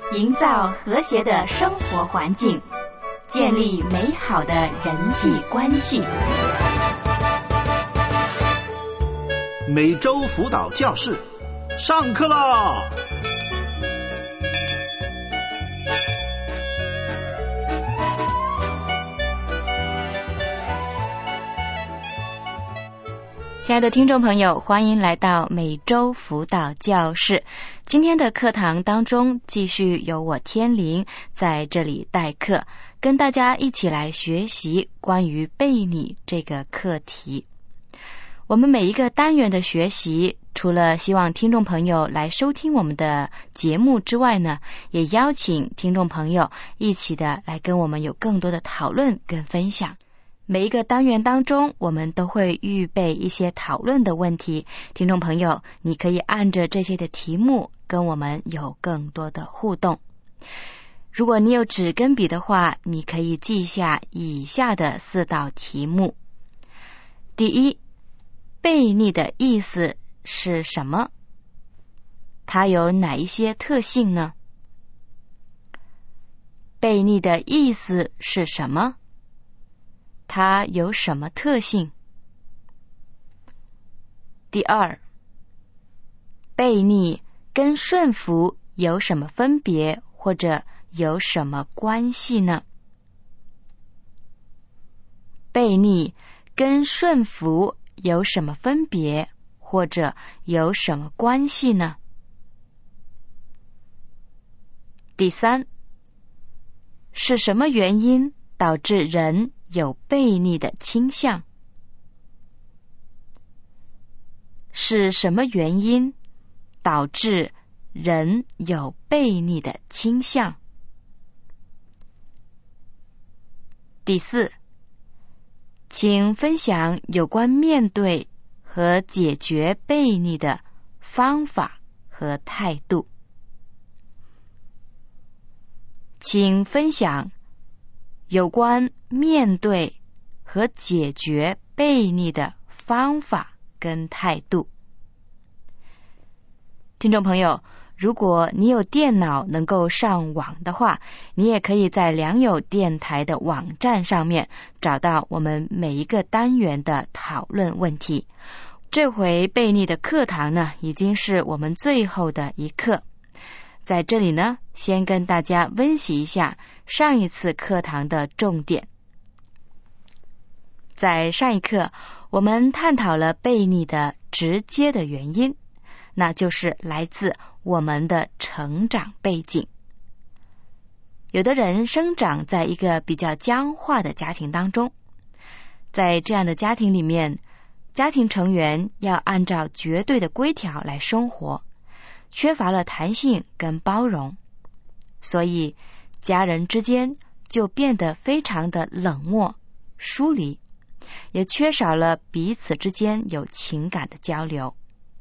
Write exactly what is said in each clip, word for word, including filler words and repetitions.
营造和谐的生活环境，建立美好的人际关系。 每周辅导教室上课啦！ 亲爱的听众朋友，欢迎来到每周辅导教室。今天的课堂当中，继续由我天灵在这里代课，跟大家一起来学习关于悖逆这个课题。我们每一个单元的学习，除了希望听众朋友来收听我们的节目之外呢，也邀请听众朋友一起的来跟我们有更多的讨论跟分享。每一个单元当中，我们都会预备一些讨论的问题，听众朋友，你可以按着这些的题目跟我们有更多的互动。如果你有纸跟笔的话，你可以记下以下的四道题目。第一，悖逆的意思是什么？它有哪一些特性呢？悖逆的意思是什么？它有什么特性？第二，悖逆跟顺服有什么分别，或者有什么关系呢？悖逆跟顺服有什么分别，或者有什么关系呢？第三，是什么原因导致人有悖逆的倾向？是什么原因导致人有悖逆的倾向？第四，请分享有关面对和解决悖逆的方法和态度。请分享有关面对和解决悖逆的方法跟态度。听众朋友，如果你有电脑能够上网的话，你也可以在良友电台的网站上面找到我们每一个单元的讨论问题。这回悖逆的课堂呢，已经是我们最后的一课。在这里呢，先跟大家温习一下上一次课堂的重点。在上一课，我们探讨了悖逆的直接的原因，那就是来自我们的成长背景。有的人生长在一个比较僵化的家庭当中，在这样的家庭里面，家庭成员要按照绝对的规条来生活，缺乏了弹性跟包容，所以家人之间就变得非常的冷漠疏离，也缺少了彼此之间有情感的交流。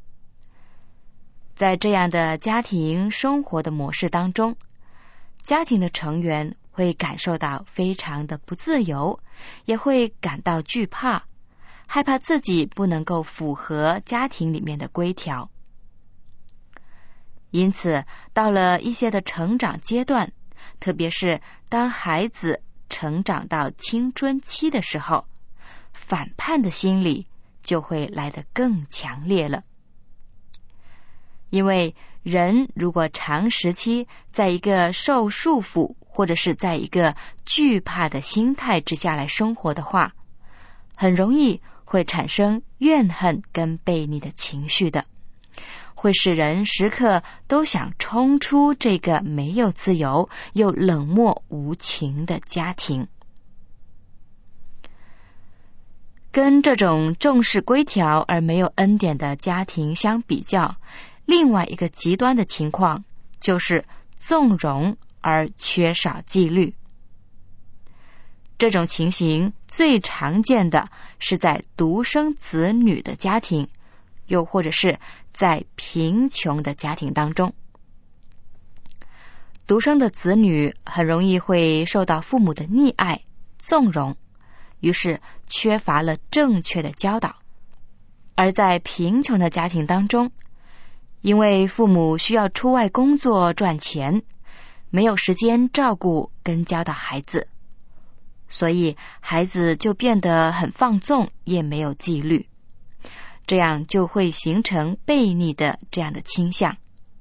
在这样的家庭生活的模式当中，家庭的成员会感受到非常的不自由，也会感到惧怕，害怕自己不能够符合家庭里面的规条。因此，到了一些的成长阶段，特别是当孩子成长到青春期的时候，反叛的心理就会来得更强烈了。因为人如果长时期在一个受束缚，或者是在一个惧怕的心态之下来生活的话，很容易会产生怨恨跟悖逆的情绪的，会使人时刻都想冲出这个没有自由又冷漠无情的家庭。跟这种重视规条而没有恩典的家庭相比较，另外一个极端的情况就是纵容而缺少纪律。这种情形最常见的是在独生子女的家庭，又或者是在贫穷的家庭当中。独生的子女很容易会受到父母的溺爱、纵容，于是缺乏了正确的教导。而在贫穷的家庭当中，因为父母需要出外工作赚钱， 没有时间照顾跟教导孩子，所以孩子就变得很放纵，也没有纪律，这样就会形成悖逆的这样的倾向。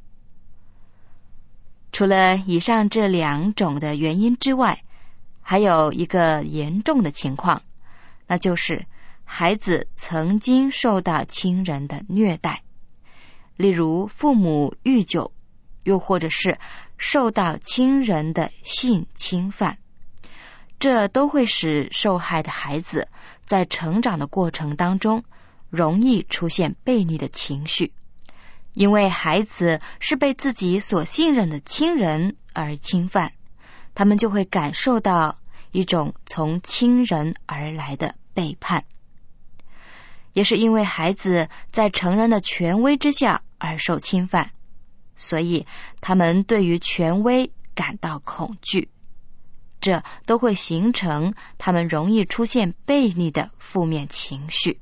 除了以上这两种的原因之外，还有一个严重的情况，那就是孩子曾经受到亲人的虐待，例如父母酗酒，又或者是受到亲人的性侵犯，这都会使受害的孩子在成长的过程当中容易出现悖逆的情绪，因为孩子是被自己所信任的亲人而侵犯，他们就会感受到一种从亲人而来的背叛。也是因为孩子在成人的权威之下而受侵犯，所以他们对于权威感到恐惧，这都会形成他们容易出现悖逆的负面情绪。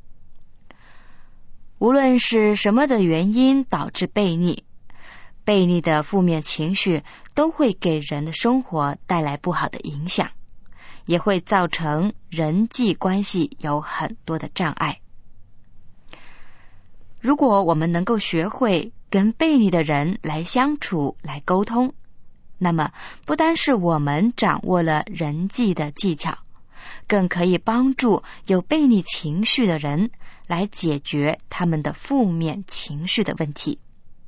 无论是什么的原因导致悖逆，悖逆的负面情绪都会给人的生活带来不好的影响，也会造成人际关系有很多的障碍。如果我们能够学会跟悖逆的人来相处、来沟通，那么不单是我们掌握了人际的技巧，更可以帮助有悖逆情绪的人来解决他们的负面情绪的问题。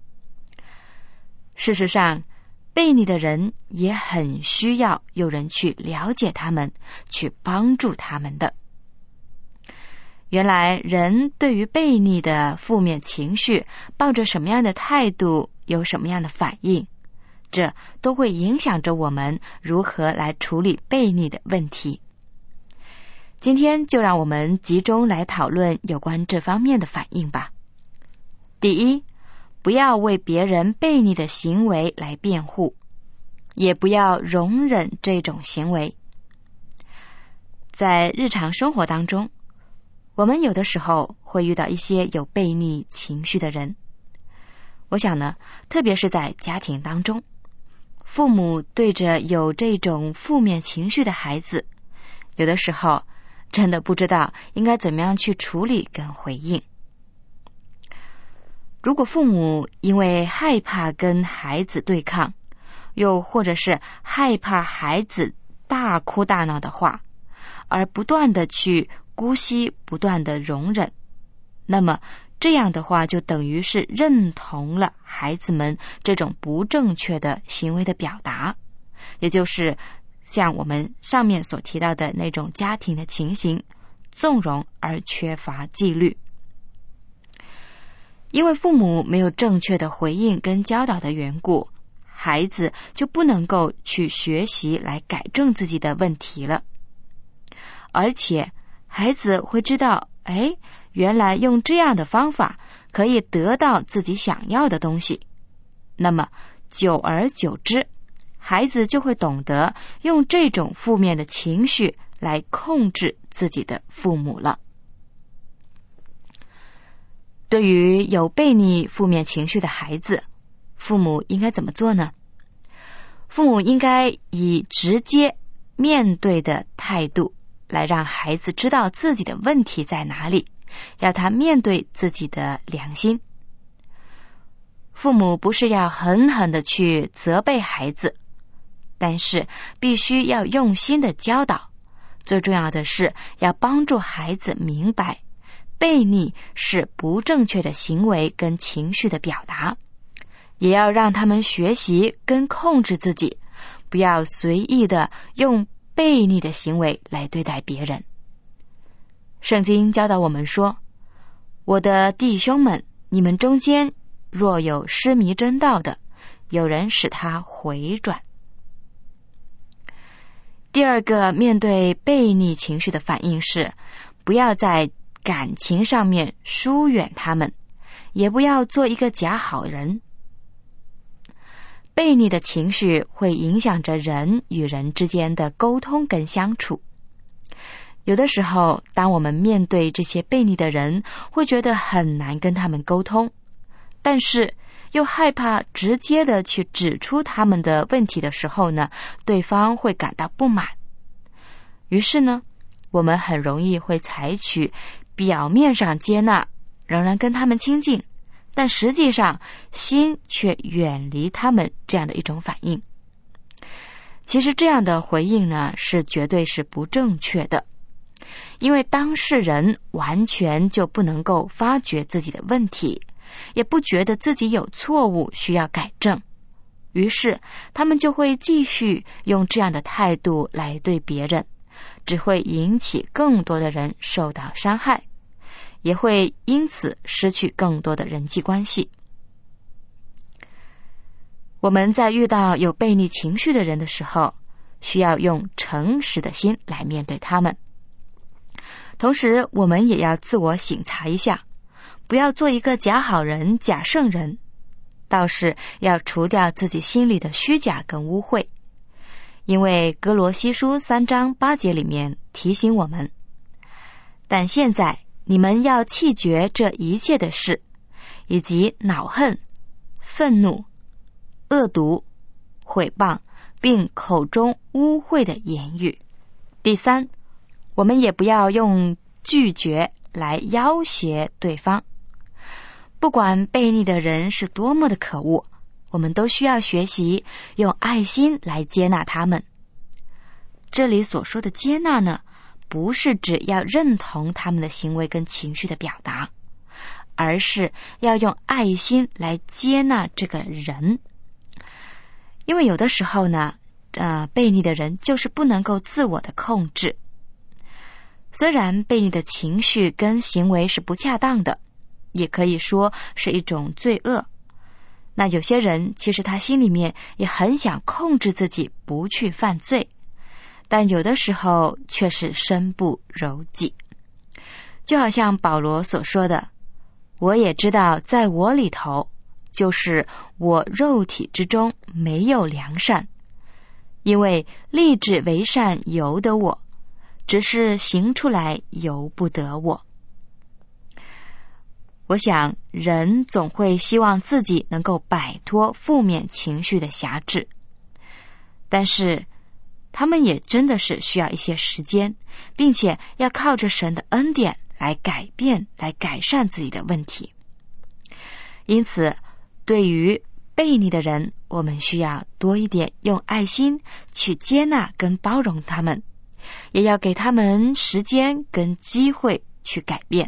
事实上，悖逆的人也很需要有人去了解他们，去帮助他们的。原来人对于悖逆的负面情绪抱着什么样的态度，有什么样的反应，这都会影响着我们如何来处理悖逆的问题。今天就让我们集中来讨论有关这方面的反应吧。第一，不要为别人悖逆的行为来辩护，也不要容忍这种行为。在日常生活当中，我们有的时候会遇到一些有悖逆情绪的人。我想呢，特别是在家庭当中，父母对着有这种负面情绪的孩子，有的时候真的不知道应该怎么样去处理跟回应。如果父母因为害怕跟孩子对抗，又或者是害怕孩子大哭大闹的话，而不断的去姑息，不断的容忍，那么这样的话就等于是认同了孩子们这种不正确的行为的表达，也就是像我们上面所提到的那种家庭的情形，纵容而缺乏纪律。因为父母没有正确的回应跟教导的缘故，孩子就不能够去学习来改正自己的问题了。而且孩子会知道，哎，原来用这样的方法可以得到自己想要的东西，那么久而久之，孩子就会懂得用这种负面的情绪来控制自己的父母了。对于有悖逆负面情绪的孩子，父母应该怎么做呢？父母应该以直接面对的态度来让孩子知道自己的问题在哪里，要他面对自己的良心。父母不是要狠狠的去责备孩子，但是必须要用心的教导，最重要的是要帮助孩子明白悖逆是不正确的行为跟情绪的表达，也要让他们学习跟控制自己，不要随意的用悖逆的行为来对待别人。圣经教导我们说，我的弟兄们，你们中间若有失迷真道的，有人使他回转。第二个面对悖逆情绪的反应是，不要在感情上面疏远他们，也不要做一个假好人。悖逆的情绪会影响着人与人之间的沟通跟相处。有的时候，当我们面对这些悖逆的人，会觉得很难跟他们沟通，但是又害怕直接的去指出他们的问题的时候呢，对方会感到不满。于是呢，我们很容易会采取表面上接纳，仍然跟他们亲近，但实际上心却远离他们这样的一种反应。其实这样的回应呢，是绝对是不正确的，因为当事人完全就不能够发觉自己的问题，也不觉得自己有错误需要改正，于是他们就会继续用这样的态度来对别人，只会引起更多的人受到伤害，也会因此失去更多的人际关系。我们在遇到有悖逆情绪的人的时候，需要用诚实的心来面对他们。同时，我们也要自我省察一下，不要做一个假好人、假圣人，倒是要除掉自己心里的虚假跟污秽。因为哥罗西书三章八节里面提醒我们，但现在你们要弃绝这一切的事，以及恼恨、愤怒、恶毒、毁谤，并口中污秽的言语。第三，我们也不要用拒绝来要挟对方。不管悖逆的人是多么的可恶，我们都需要学习用爱心来接纳他们。这里所说的接纳呢，不是指要认同他们的行为跟情绪的表达，而是要用爱心来接纳这个人。因为有的时候呢，呃，悖逆的人就是不能够自我的控制。虽然悖逆的情绪跟行为是不恰当的，也可以说是一种罪恶。那有些人其实他心里面也很想控制自己不去犯罪，但有的时候却是身不由己。就好像保罗所说的，我也知道在我里头，就是我肉体之中没有良善，因为立志为善由得我，只是行出来由不得我。我想人总会希望自己能够摆脱负面情绪的辖制，但是他们也真的是需要一些时间，并且要靠着神的恩典来改变，来改善自己的问题。因此对于悖逆的人，我们需要多一点用爱心去接纳跟包容他们，也要给他们时间跟机会去改变。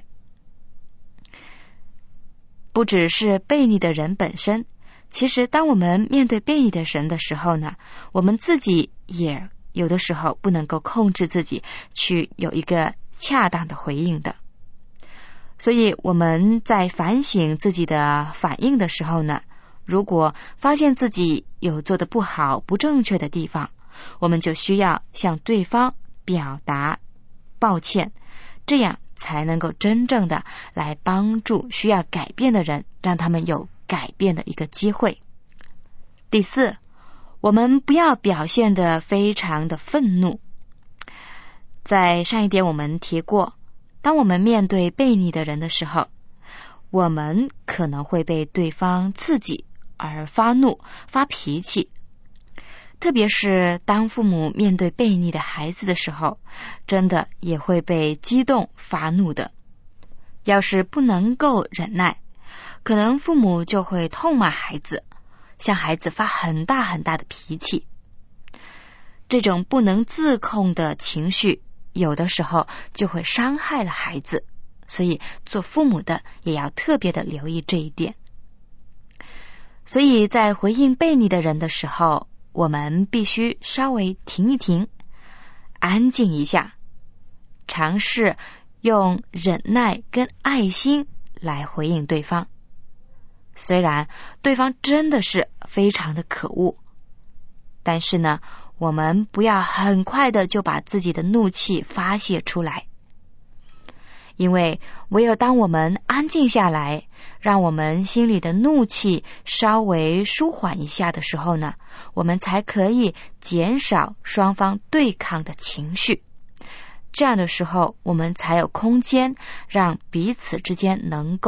不只是悖逆的人本身，其实当我们面对悖逆的人的时候呢，我们自己也有的时候不能够控制自己去有一个恰当的回应的。所以我们在反省自己的反应的时候呢，如果发现自己有做得不好、不正确的地方，我们就需要向对方表达抱歉，这样才能够真正的来帮助需要改变的人，让他们有改变的一个机会。第四，我们不要表现得非常的愤怒。在上一点我们提过，当我们面对悖逆的人的时候，我们可能会被对方刺激而发怒、发脾气。特别是当父母面对悖逆的孩子的时候，真的也会被激动发怒的。要是不能够忍耐，可能父母就会痛骂孩子，向孩子发很大很大的脾气。这种不能自控的情绪，有的时候就会伤害了孩子，所以做父母的也要特别的留意这一点。所以在回应悖逆的人的时候，我们必须稍微停一停，安静一下，尝试用忍耐跟爱心来回应对方。虽然对方真的是非常的可恶，但是呢，我们不要很快的就把自己的怒气发泄出来。因为唯有当我们安静下来，让我们心里的怒气稍微舒缓一下的时候呢，我们才可以减少双方对抗的情绪。这样的时候，我们才有空间让彼此之间能够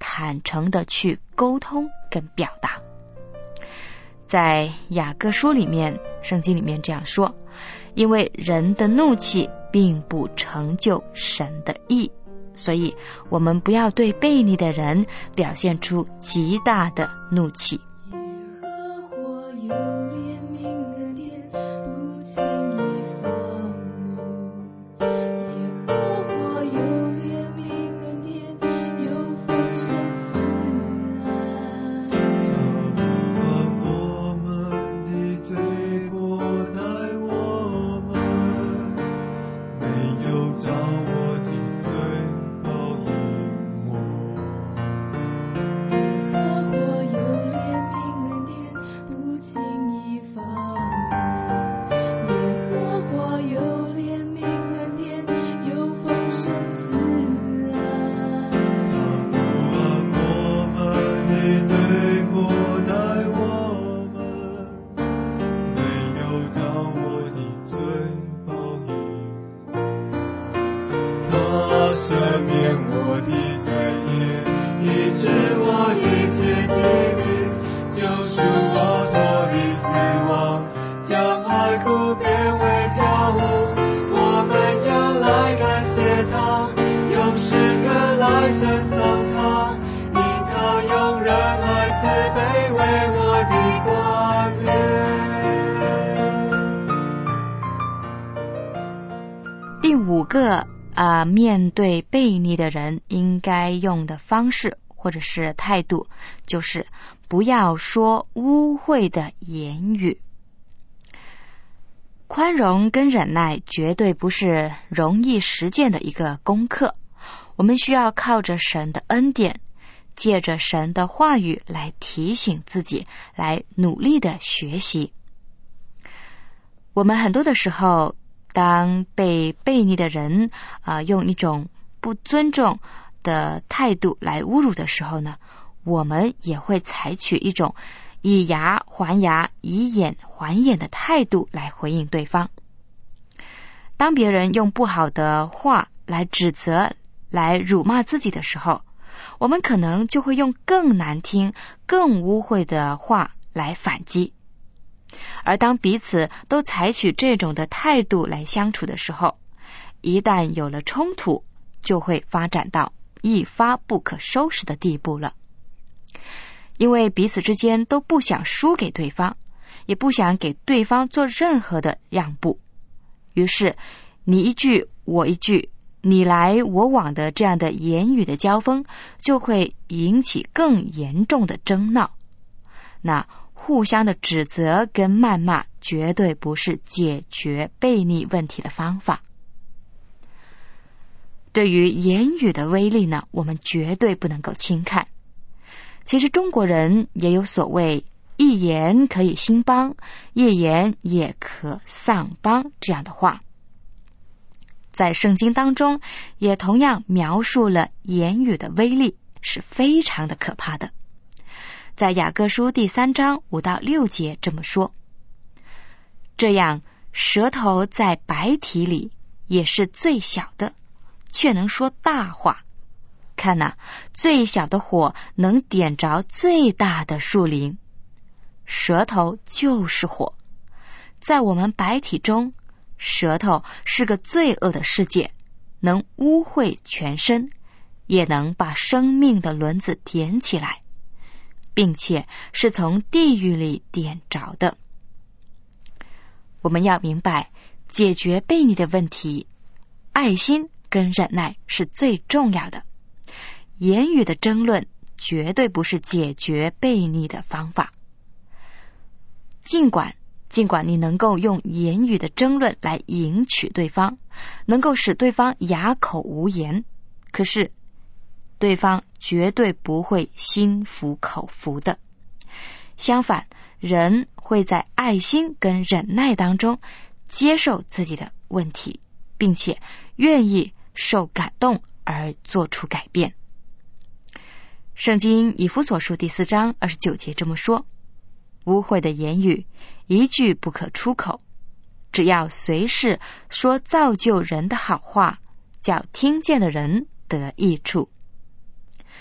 坦诚的去沟通跟表达。在雅各书里面，圣经里面这样说，因为人的怒气并不成就神的义，所以我们不要对悖逆的人表现出极大的怒气。 赦免我的罪孽，医治我一切疾病，救赎我脱离死亡，将爱哭变为跳舞。我们要来感谢他，用诗歌来称颂他，因他用仁爱慈悲为我的冠冕。 第五个啊、呃，面对悖逆的人应该用的方式或者是态度，就是不要说污秽的言语。宽容跟忍耐绝对不是容易实践的一个功课，我们需要靠着神的恩典，借着神的话语来提醒自己，来努力的学习。我们很多的时候，当被悖逆的人啊、呃、用一种不尊重的态度来侮辱的时候呢，我们也会采取一种以牙还牙，以眼还眼的态度来回应对方。当别人用不好的话来指责、来辱骂自己的时候，我们可能就会用更难听、更污秽的话来反击。而当彼此都采取这种的态度来相处的时候，一旦有了冲突，就会发展到一发不可收拾的地步了。因为彼此之间都不想输给对方，也不想给对方做任何的让步，于是你一句我一句，你来我往的这样的言语的交锋，就会引起更严重的争闹。那互相的指责跟谩骂绝对不是解决悖逆问题的方法。对于言语的威力呢，我们绝对不能够轻看。其实中国人也有所谓一言可以兴邦，一言也可丧邦这样的话。在圣经当中也同样描述了言语的威力是非常的可怕的。在雅各书第三章五到六节这么说，这样舌头在百体里也是最小的，却能说大话。看哪、啊，最小的火能点着最大的树林。舌头就是火，在我们百体中，舌头是个罪恶的世界，能污秽全身，也能把生命的轮子点起来，并且是从地狱里点着的。我们要明白，解决悖逆的问题，爱心跟忍耐是最重要的。言语的争论绝对不是解决悖逆的方法。尽管尽管你能够用言语的争论来赢取对方，能够使对方哑口无言，可是对方绝对不会心服口服的。相反，人会在爱心跟忍耐当中接受自己的问题，并且愿意受感动而做出改变。圣经以弗所书第四章二十九节这么说，污秽的言语一句不可出口，只要随时说造就人的好话，叫听见的人得益处。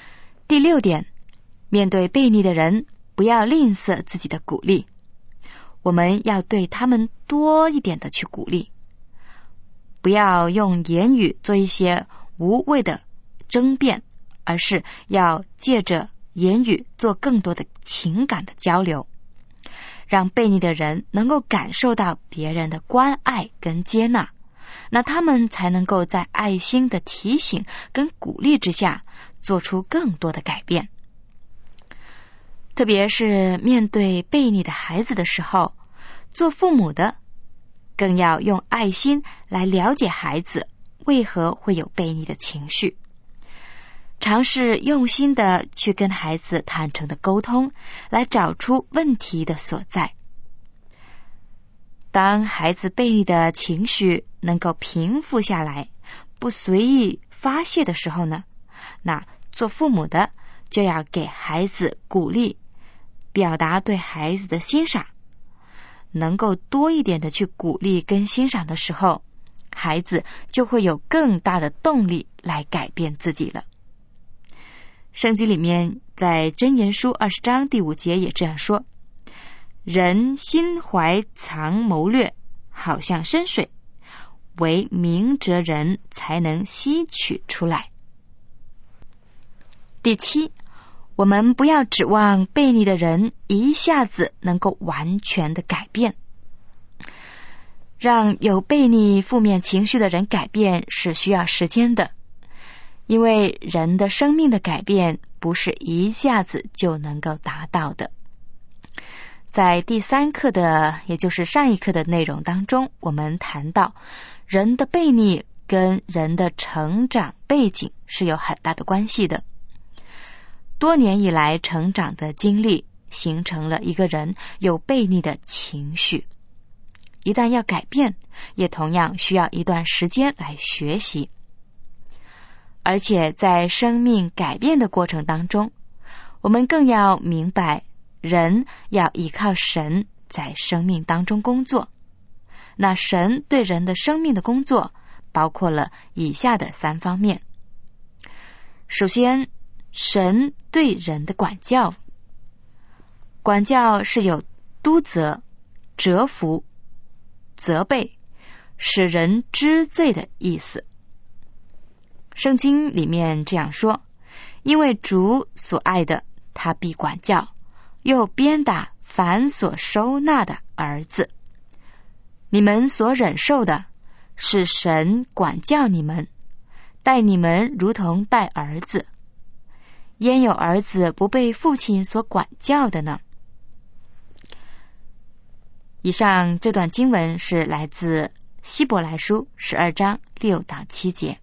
第六点，面对悖逆的人，不要吝啬自己的鼓励，我们要对他们多一点的去鼓励，不要用言语做一些无谓的争辩，而是要借着言语做更多的情感的交流，让悖逆的人能够感受到别人的关爱跟接纳，那他们才能够在爱心的提醒跟鼓励之下做出更多的改变。特别是面对悖逆的孩子的时候，做父母的更要用爱心来了解孩子为何会有悖逆的情绪，尝试用心的去跟孩子坦诚的沟通，来找出问题的所在。当孩子悖逆的情绪能够平复下来，不随意发泄的时候呢，那做父母的就要给孩子鼓励，表达对孩子的欣赏。能够多一点的去鼓励跟欣赏的时候，孩子就会有更大的动力来改变自己了。圣经里面在箴言书二十章第五节也这样说，人心怀藏谋略，好像深水，唯明哲人才能吸取出来。第七，我们不要指望悖逆的人一下子能够完全的改变。让有悖逆负面情绪的人改变是需要时间的，因为人的生命的改变不是一下子就能够达到的。在第三课的，也就是上一课的内容当中，我们谈到人的悖逆跟人的成长背景是有很大的关系的。多年以来成长的经历形成了一个人有悖逆的情绪，一旦要改变，也同样需要一段时间来学习。而且在生命改变的过程当中，我们更要明白人要依靠神在生命当中工作。那神对人的生命的工作包括了以下的三方面。首先，神对人的管教，管教是有督责、折服、责备，使人知罪的意思。圣经里面这样说，因为主所爱的，他必管教，又鞭打凡所收纳的儿子。你们所忍受的，是神管教你们，待你们如同待儿子。焉有儿子不被父亲所管教的呢？以上这段经文是来自希伯来书十二章六到七节。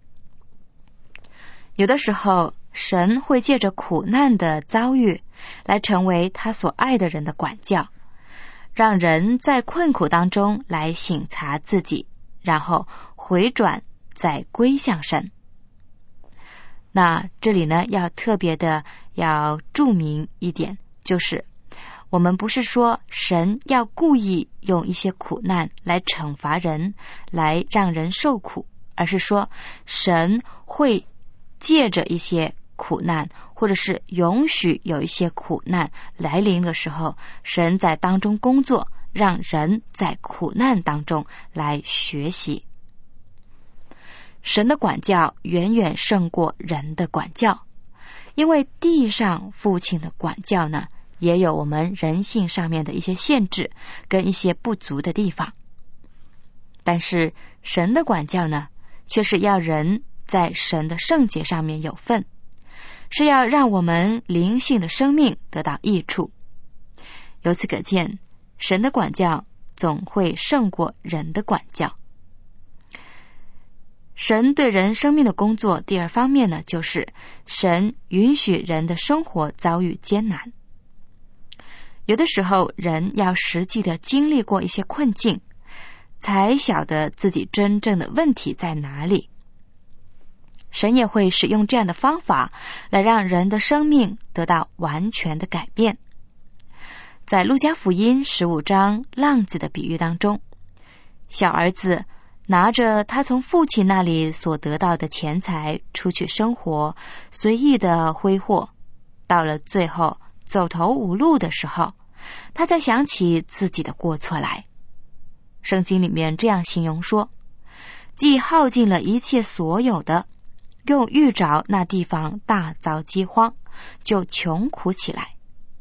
有的时候，神会借着苦难的遭遇来成为他所爱的人的管教，让人在困苦当中来省察自己，然后回转再归向神。那这里呢，要特别的要注明一点，就是我们不是说神要故意用一些苦难来惩罚人，来让人受苦，而是说神会借着一些苦难，或者是允许有一些苦难来临的时候，神在当中工作，让人在苦难当中来学习。神的管教远远胜过人的管教，因为地上父亲的管教呢，也有我们人性上面的一些限制跟一些不足的地方。但是神的管教呢，却是要人在神的圣洁上面有份，是要让我们灵性的生命得到益处。由此可见，神的管教总会胜过人的管教。神对人生命的工作，第二方面呢，就是神允许人的生活遭遇艰难。有的时候，人要实际的经历过一些困境，才晓得自己真正的问题在哪里。神也会使用这样的方法来让人的生命得到完全的改变。在路加福音十五章浪子的比喻当中，小儿子拿着他从父亲那里所得到的钱财出去生活，随意的挥霍，到了最后走投无路的时候，他才想起自己的过错来。圣经里面这样形容说，既耗尽了一切所有的，用遇着那地方大遭饥荒，就穷苦起来。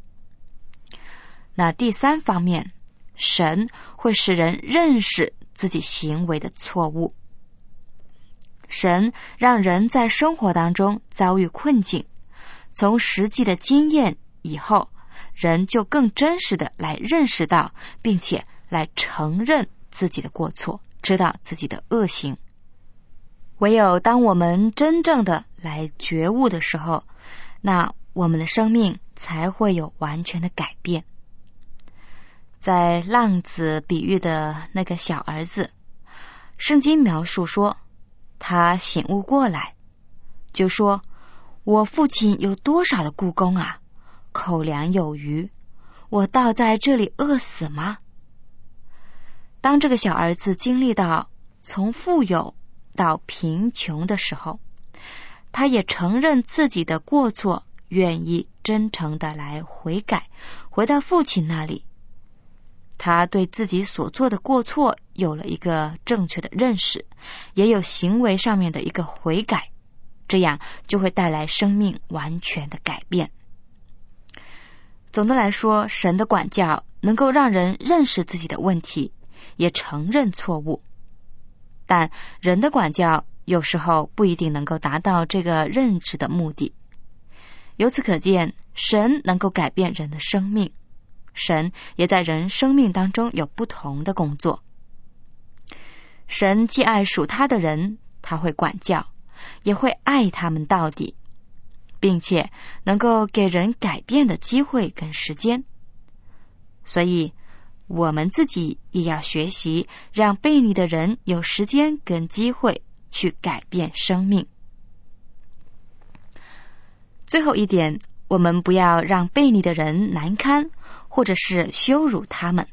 那第三方面，神会使人认识自己行为的错误。神让人在生活当中遭遇困境，从实际的经验以后，人就更真实的来认识到，并且来承认自己的过错，知道自己的恶行。唯有当我们真正的来觉悟的时候，那我们的生命才会有完全的改变。在浪子比喻的那个小儿子，圣经描述说，他醒悟过来，就说，我父亲有多少的雇工啊，口粮有余，我倒在这里饿死吗？当这个小儿子经历到从富有到贫穷的时候，他也承认自己的过错，愿意真诚的来悔改，回到父亲那里。他对自己所做的过错有了一个正确的认识，也有行为上面的一个悔改，这样就会带来生命完全的改变。总的来说，神的管教能够让人认识自己的问题，也承认错误。但人的管教有时候不一定能够达到这个认知的目的。由此可见，神能够改变人的生命，神也在人生命当中有不同的工作。神既爱属他的人，他会管教，也会爱他们到底，并且能够给人改变的机会跟时间。所以我们自己也要学习，让悖逆的人有时间跟机会去改变生命。最后一点，我们不要让悖逆的人难堪，或者是羞辱他们。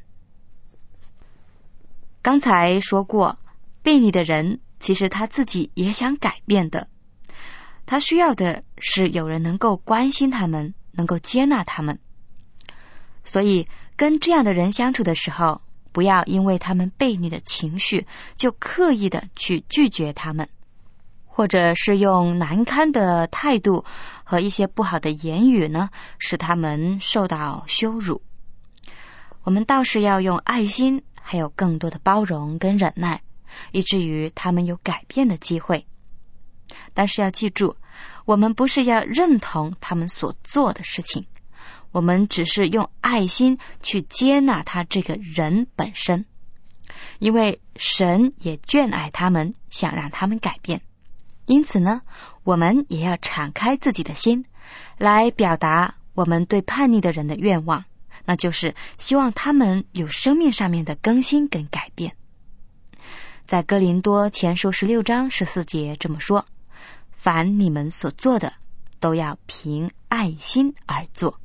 刚才说过，悖逆的人其实他自己也想改变的，他需要的是有人能够关心他们，能够接纳他们。所以跟这样的人相处的时候，不要因为他们悖逆的情绪就刻意的去拒绝他们，或者是用难堪的态度和一些不好的言语呢，使他们受到羞辱。我们倒是要用爱心，还有更多的包容跟忍耐，以至于他们有改变的机会。但是要记住，我们不是要认同他们所做的事情，我们只是用爱心去接纳他这个人本身，因为神也眷爱他们，想让他们改变。因此呢，我们也要敞开自己的心，来表达我们对叛逆的人的愿望，那就是希望他们有生命上面的更新跟改变。在哥林多前书十六章十四节这么说，凡你们所做的，都要凭爱心而做。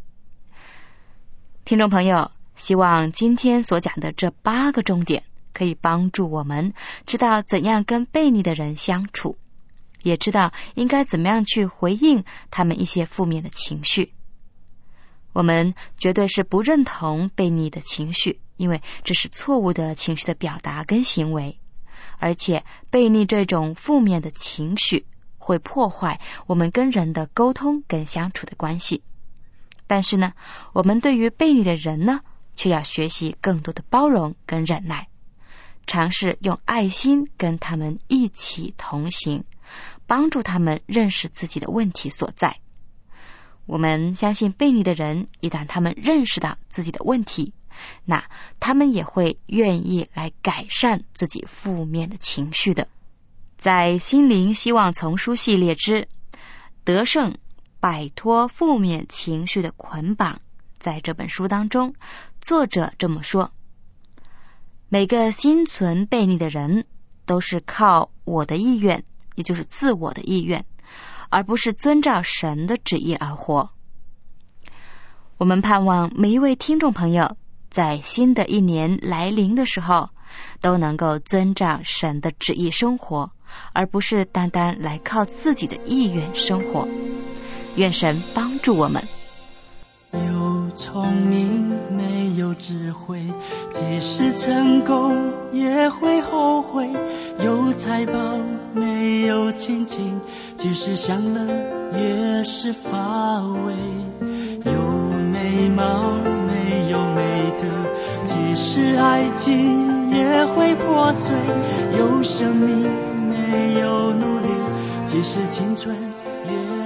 听众朋友，希望今天所讲的这八个重点可以帮助我们知道怎样跟悖逆的人相处，也知道应该怎么样去回应他们一些负面的情绪。我们绝对是不认同悖逆的情绪，因为这是错误的情绪的表达跟行为，而且悖逆这种负面的情绪会破坏我们跟人的沟通跟相处的关系。但是呢，我们对于悖逆的人呢，却要学习更多的包容跟忍耐，尝试用爱心跟他们一起同行，帮助他们认识自己的问题所在。我们相信悖逆的人一旦他们认识到自己的问题，那他们也会愿意来改善自己负面的情绪的。在心灵希望丛书系列之得胜摆脱负面情绪的捆绑，在这本书当中，作者这么说：每个心存悖逆的人都是靠我的意愿，也就是自我的意愿，而不是遵照神的旨意而活。我们盼望每一位听众朋友在新的一年来临的时候， 都能够遵照神的旨意生活，而不是单单来靠自己的意愿生活。愿神帮助我们。 有聪明没有智慧，即使成功也会后悔；有财宝没有亲情，即使享乐也是乏味；有美貌没有美德，即使爱情也会破碎；有生命没有努力，即使青春也